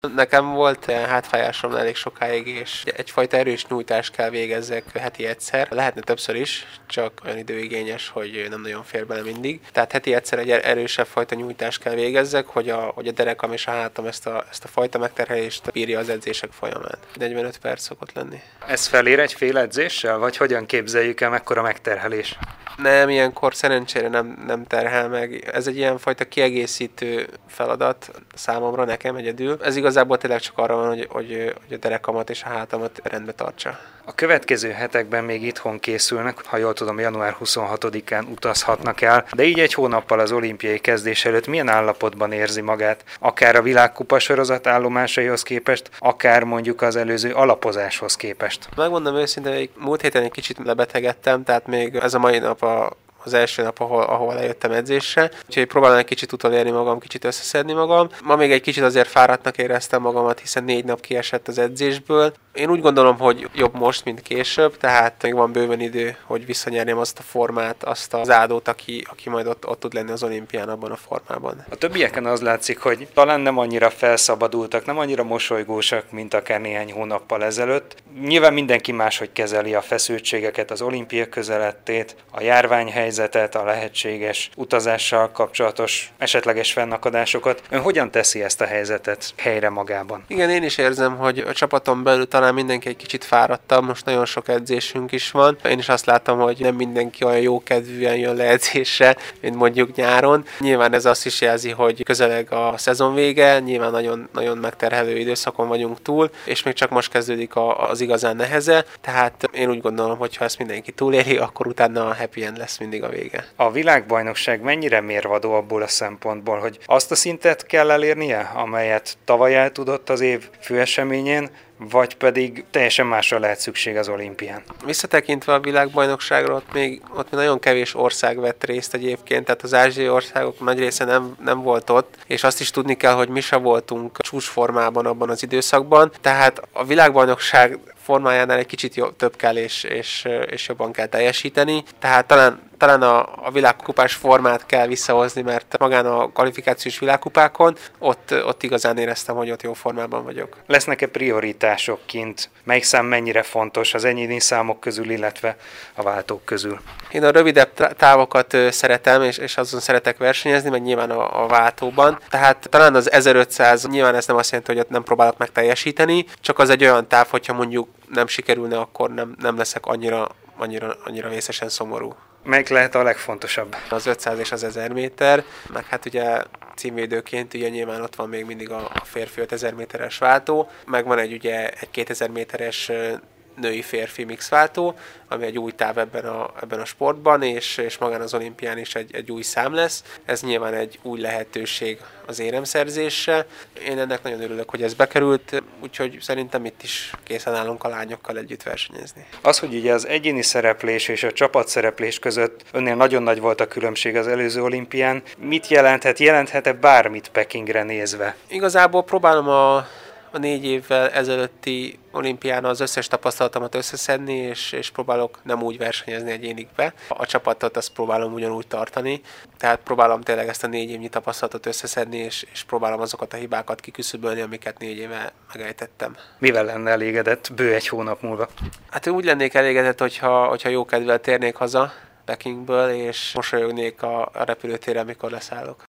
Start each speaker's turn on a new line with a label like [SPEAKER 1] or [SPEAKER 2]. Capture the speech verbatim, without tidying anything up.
[SPEAKER 1] Nekem volt hátfájásom elég sokáig, és egyfajta erős nyújtást kell végezzek heti egyszer. Lehetne többször is, csak olyan időigényes, hogy nem nagyon fér bele mindig. Tehát heti egyszer egy erősebb fajta nyújtást kell végezzek, hogy a, hogy a derekam és a hátam ezt a, ezt a fajta megterhelést bírja az edzések folyamán. negyvenöt perc szokott lenni.
[SPEAKER 2] Ez felér egy fél edzéssel, vagy hogyan képzeljük el, mekkora megterhelés?
[SPEAKER 1] Nem, ilyenkor szerencsére nem, nem terhel meg. Ez egy ilyen fajta kiegészítő feladat számomra, nekem egyedül. Ez igazából tényleg csak arra van, hogy, hogy, hogy a derekamat és a hátamat rendbe tartsa.
[SPEAKER 2] A következő hetekben még itthon készülnek, ha jól tudom, január huszonhatodikán utazhatnak el, de így egy hónappal az olimpiai kezdés előtt milyen állapotban érzi magát, akár a világkupa sorozat állomásaihoz képest, akár mondjuk az előző alapozáshoz képest?
[SPEAKER 1] Megmondom őszintén, hogy múlt héten egy kicsit lebetegedtem, tehát még ez a mai nap a az első nap, ahol, ahol lejöttem edzésre. Úgyhogy próbálom egy kicsit utolérni magam, kicsit összeszedni magam. Ma még egy kicsit azért fáradtnak éreztem magamat, hiszen négy nap kiesett az edzésből. Én úgy gondolom, hogy jobb most, mint később, tehát még van bőven idő, hogy visszanyerjem azt a formát, azt az áldót, aki, aki majd ott, ott tud lenni az olimpián abban a formában.
[SPEAKER 2] A többieken az látszik, hogy talán nem annyira felszabadultak, nem annyira mosolygósak, mint akár néhány hónappal ezelőtt. Nyilván mindenki máshogy kezeli a feszültségeket, az olimpia közelettét, a járványhelyzetet, a lehetséges utazással kapcsolatos esetleges fennakadásokat. Ön hogyan teszi ezt a helyzetet helyre magában?
[SPEAKER 1] Igen, én is érzem, hogy a csapaton belül talán mindenki egy kicsit fáradtabb, most nagyon sok edzésünk is van. Én is azt látom, hogy nem mindenki olyan jókedvűen jön le edzésre, mint mondjuk nyáron. Nyilván ez azt is jelzi, hogy közeleg a szezon vége, nyilván nagyon, nagyon megterhelő időszakon vagyunk túl, és még csak most kezdődik a, az igazán neheze, tehát én úgy gondolom, hogy ha ezt mindenki túléli, akkor utána a happy end lesz mindig a vége.
[SPEAKER 2] A világbajnokság mennyire mérvadó abból a szempontból, hogy azt a szintet kell elérnie, amelyet tavaly el tudott az év főeseményén, vagy pedig teljesen másra lehet szükség az olimpián?
[SPEAKER 1] Visszatekintve a világbajnokságra, ott még, ott még nagyon kevés ország vett részt egyébként, tehát az ázsiai országok nagy része nem, nem volt ott, és azt is tudni kell, hogy mi se voltunk csúcsformában abban az időszakban, tehát a világbajnokság formájánál egy kicsit jobb, több kell és, és, és jobban kell teljesíteni, tehát talán Talán a, a világkupás formát kell visszahozni, mert magán a kvalifikációs világkupákon ott, ott igazán éreztem, hogy ott jó formában vagyok.
[SPEAKER 2] Lesznek-e prioritások kint? Melyik szám mennyire fontos az egyéni számok közül, illetve a váltók közül?
[SPEAKER 1] Én a rövidebb távokat szeretem, és, és azon szeretek versenyezni, meg nyilván a, a váltóban. Tehát talán az ezerötszáz, nyilván ez nem azt jelenti, hogy ott nem próbálok meg teljesíteni, csak az egy olyan táv, hogyha mondjuk nem sikerülne, akkor nem, nem leszek annyira, annyira, annyira vészesen szomorú.
[SPEAKER 2] Melyik lehet a legfontosabb?
[SPEAKER 1] Az ötszáz és az ezer méter, meg hát ugye címvédőként ugye nyilván ott van még mindig a férfi ötezer méteres váltó, meg van egy ugye egy kétezer méteres női-férfi mixváltó, ami egy új táv ebben a, ebben a sportban, és, és magán az olimpián is egy, egy új szám lesz. Ez nyilván egy új lehetőség az éremszerzésre. Én ennek nagyon örülök, hogy ez bekerült, úgyhogy szerintem itt is készen állunk a lányokkal együtt versenyezni.
[SPEAKER 2] Az, hogy ugye az egyéni szereplés és a csapatszereplés között önnél nagyon nagy volt a különbség az előző olimpián. Mit jelenthet? Jelenthet-e bármit Pekingre nézve?
[SPEAKER 1] Igazából próbálom a a négy évvel ezelőtti olimpián az összes tapasztalatomat összeszedni, és, és próbálok nem úgy versenyezni egyénikbe. A csapatot azt próbálom ugyanúgy tartani, tehát próbálom tényleg ezt a négy évnyi tapasztalatot összeszedni, és, és próbálom azokat a hibákat kiküszöbölni, amiket négy éve megejtettem.
[SPEAKER 2] Mivel lenne elégedett bő egy hónap múlva?
[SPEAKER 1] Hát úgy lennék elégedett, hogyha, hogyha jó kedvel térnék haza Pekingből, és mosolyognék a, a repülőtérre, amikor leszállok.